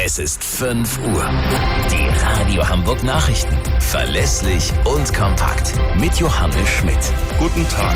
Es ist 5 Uhr. Die Radio Hamburg Nachrichten. Verlässlich und kompakt. Mit Johannes Schmidt. Guten Tag.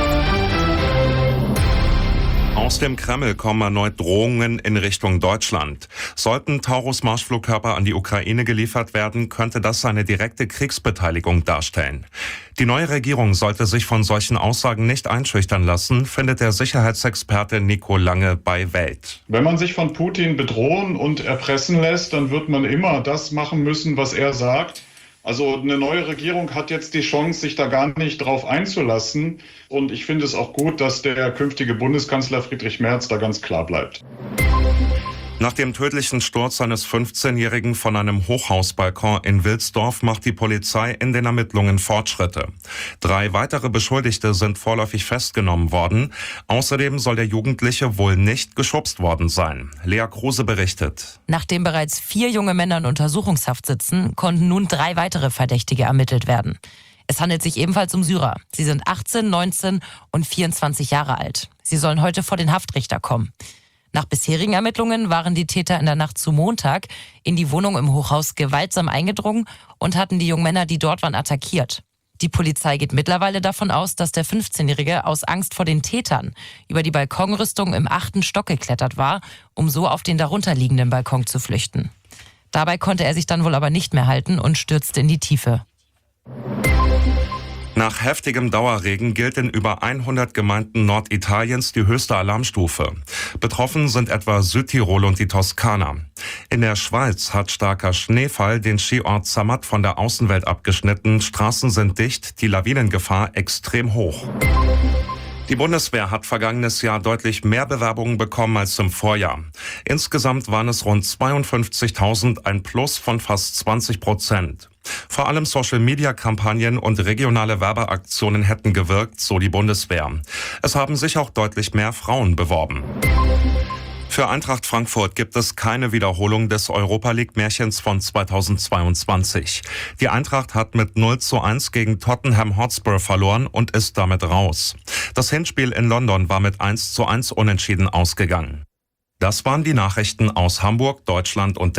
Aus dem Kreml kommen erneut Drohungen in Richtung Deutschland. Sollten Taurus-Marschflugkörper an die Ukraine geliefert werden, könnte das eine direkte Kriegsbeteiligung darstellen. Die neue Regierung sollte sich von solchen Aussagen nicht einschüchtern lassen, findet der Sicherheitsexperte Nico Lange bei Welt. Wenn man sich von Putin bedrohen und erpressen lässt, dann wird man immer das machen müssen, was er sagt. Also eine neue Regierung hat jetzt die Chance, sich da gar nicht drauf einzulassen. Und ich finde es auch gut, dass der künftige Bundeskanzler Friedrich Merz da ganz klar bleibt. Nach dem tödlichen Sturz eines 15-Jährigen von einem Hochhausbalkon in Wilsdorf macht die Polizei in den Ermittlungen Fortschritte. 3 weitere Beschuldigte sind vorläufig festgenommen worden. Außerdem soll der Jugendliche wohl nicht geschubst worden sein. Lea Kruse berichtet. Nachdem bereits 4 junge Männer in Untersuchungshaft sitzen, konnten nun 3 weitere Verdächtige ermittelt werden. Es handelt sich ebenfalls um Syrer. Sie sind 18, 19 und 24 Jahre alt. Sie sollen heute vor den Haftrichter kommen. Nach bisherigen Ermittlungen waren die Täter in der Nacht zu Montag in die Wohnung im Hochhaus gewaltsam eingedrungen und hatten die jungen Männer, die dort waren, attackiert. Die Polizei geht mittlerweile davon aus, dass der 15-Jährige aus Angst vor den Tätern über die Balkonrüstung im 8. Stock geklettert war, um so auf den darunterliegenden Balkon zu flüchten. Dabei konnte er sich dann wohl aber nicht mehr halten und stürzte in die Tiefe. Nach heftigem Dauerregen gilt in über 100 Gemeinden Norditaliens die höchste Alarmstufe. Betroffen sind etwa Südtirol und die Toskana. In der Schweiz hat starker Schneefall den Skiort Zermatt von der Außenwelt abgeschnitten. Straßen sind dicht, die Lawinengefahr extrem hoch. Die Bundeswehr hat vergangenes Jahr deutlich mehr Bewerbungen bekommen als im Vorjahr. Insgesamt waren es rund 52.000, ein Plus von fast 20%. Vor allem Social-Media-Kampagnen und regionale Werbeaktionen hätten gewirkt, so die Bundeswehr. Es haben sich auch deutlich mehr Frauen beworben. Für Eintracht Frankfurt gibt es keine Wiederholung des Europa-League-Märchens von 2022. Die Eintracht hat mit 0:1 gegen Tottenham Hotspur verloren und ist damit raus. Das Hinspiel in London war mit 1:1 unentschieden ausgegangen. Das waren die Nachrichten aus Hamburg, Deutschland und